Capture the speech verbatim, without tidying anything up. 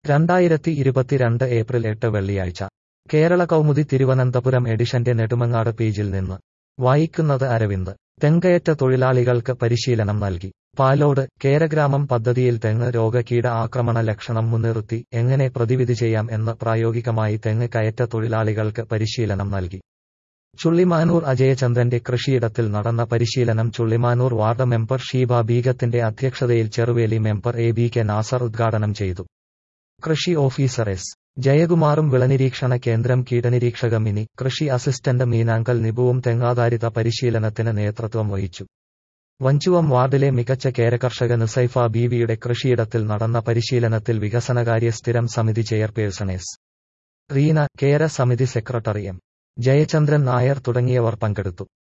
രണ്ടായിരത്തി ഇരുപത്തിരണ്ട് ഏപ്രിൽ എട്ട് വെള്ളിയാഴ്ച കേരള കൗമുദി തിരുവനന്തപുരം എഡിഷന്റെ നെടുമങ്ങാട് പേജിൽ നിന്ന് വായിക്കുന്നത് അരവിന്ദ്. തെങ്ങുകയറ്റ തൊഴിലാളികൾക്ക് പരിശീലനം നൽകി. പാലോട്. കേരഗ്രാമം പദ്ധതിയിൽ തെങ്ങ് രോഗ കീട ആക്രമണ ലക്ഷണം മുൻനിർത്തി എങ്ങനെ പ്രതിവിധി ചെയ്യാം എന്ന് പ്രായോഗികമായി തെങ്ങ് കയറ്റ തൊഴിലാളികൾക്ക് പരിശീലനം നൽകി. ചുള്ളിമാനൂർ അജയചന്ദ്രന്റെ കൃഷിയിടത്തിൽ നടന്ന പരിശീലനം ചുള്ളിമാനൂർ വാർഡ് മെമ്പർ ഷീബ ബീഗത്തിന്റെ അധ്യക്ഷതയിൽ Cheruveli member A B K Nazar ഉദ്ഘാടനം ചെയ്തു. കൃഷി ഓഫീസർ എസ് ജയകുമാറും വിളനിരീക്ഷണ കേന്ദ്രം കീടനിരീക്ഷക മിനി, കൃഷി അസിസ്റ്റന്റ് മീനാങ്കൽ നിബുവും തെങ്ങാധാരിത പരിശീലനത്തിന് നേതൃത്വം വഹിച്ചു. വഞ്ചുവം വാർഡിലെ മികച്ച കേരകർഷക നിസൈഫ ബീവിയുടെ കൃഷിയിടത്തിൽ നടന്ന പരിശീലനത്തിൽ വികസനകാര്യ സ്ഥിരം സമിതി ചെയർപേഴ്സൺ എസ് റീന, കേര സമിതി സെക്രട്ടറി എം ജയചന്ദ്രൻ നായർ തുടങ്ങിയവർ പങ്കെടുത്തു.